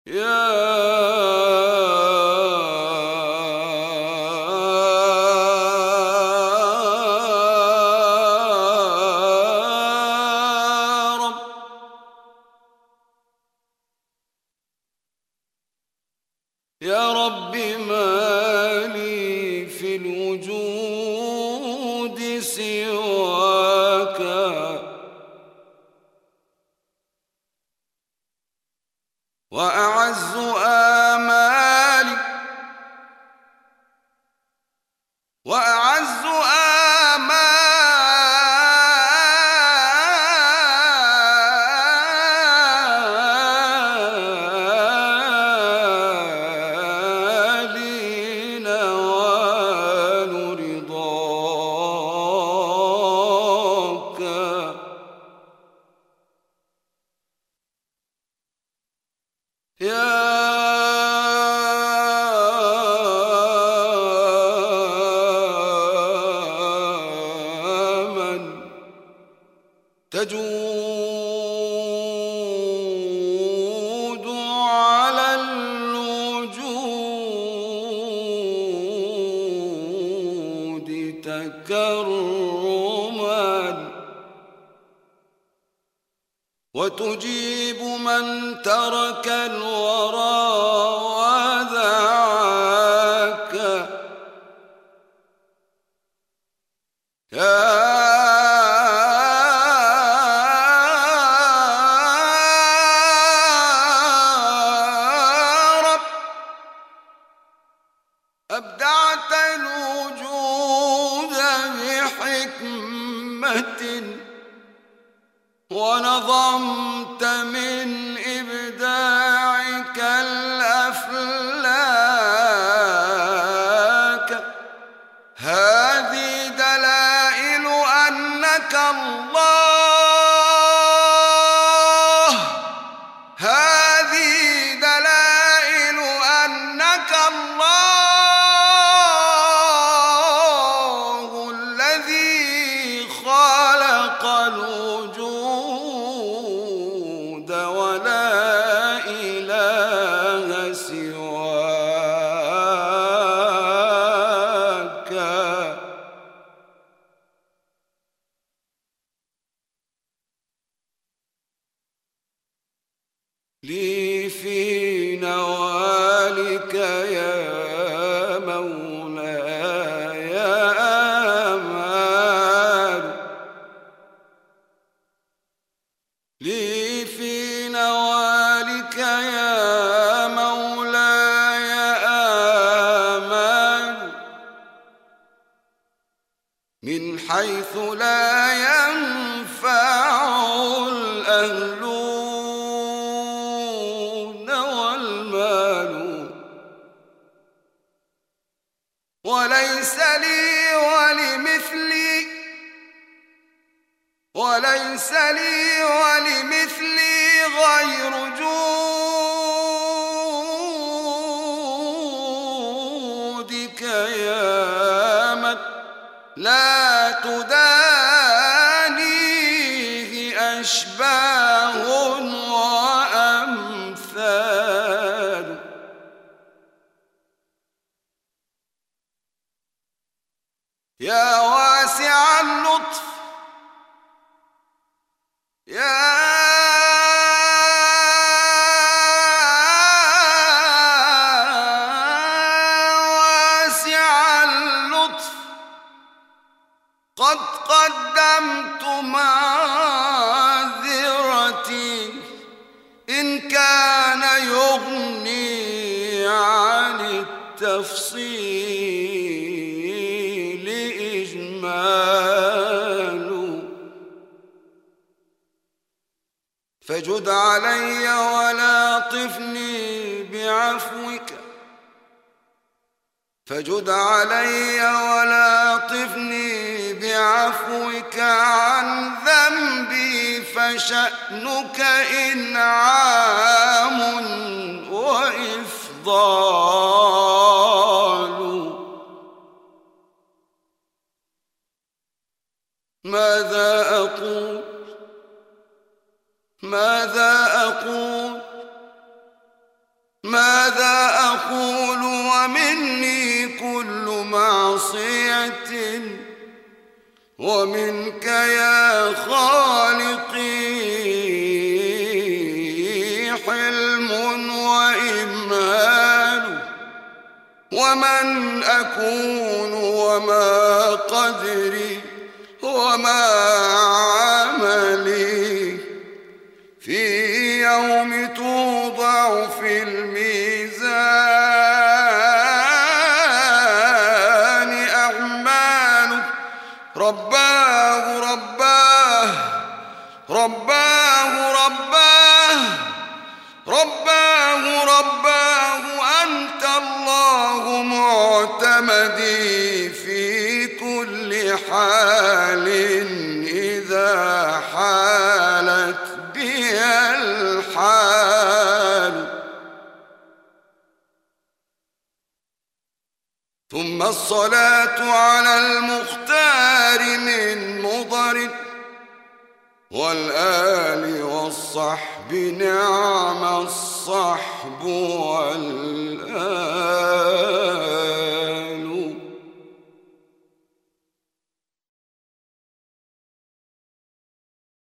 يا رب، يا رب ما لي في الوجود سواك، وأعز آمالي وأعز آمالي نوال رضاك. يا من تجود على الوجود تكرما، وتجيب من ترك الورى ودعاك. يا رب، أبدعت الوجود بحكمة، ونظمت من إبداعك الأفلاك. هذه دلائل أنك الله، هذه دلائل أنك الله الذي خلق الوجود ولا إله سواك. لي في نوالك يا مولاي آمال، لي في نوالك يا مولاي آمال، من حيث لا ينفع الأهلون والمال، وليس لي ولمثلي، وليس لي ولمثلي غير جودك يا من لا تدانيه أشباه وأمثال. يا واسع اللطف، يا واسع اللطف، قد قدمت معذرتي إن كان يغني عن التفصيل إجمال. فجد علي ولا طفني بعفوك، فجد علي ولا طفني بعفوك عن ذنبي، فشأنك إنعام وإفضال. ماذا أقول، ماذا أقول، ومنك يا خالقي حلم وإمهال، ومن أكون وما قدري وما عملي في يوم توضع في الميزان أعمالك. رباه رباه رباه رباه رباه رباه أنت الله معتمدي في كل حال إذا حالت بي الحال. ثم الصلاة على المختار من مضر والآل والصحب، نعم الصحب والآل.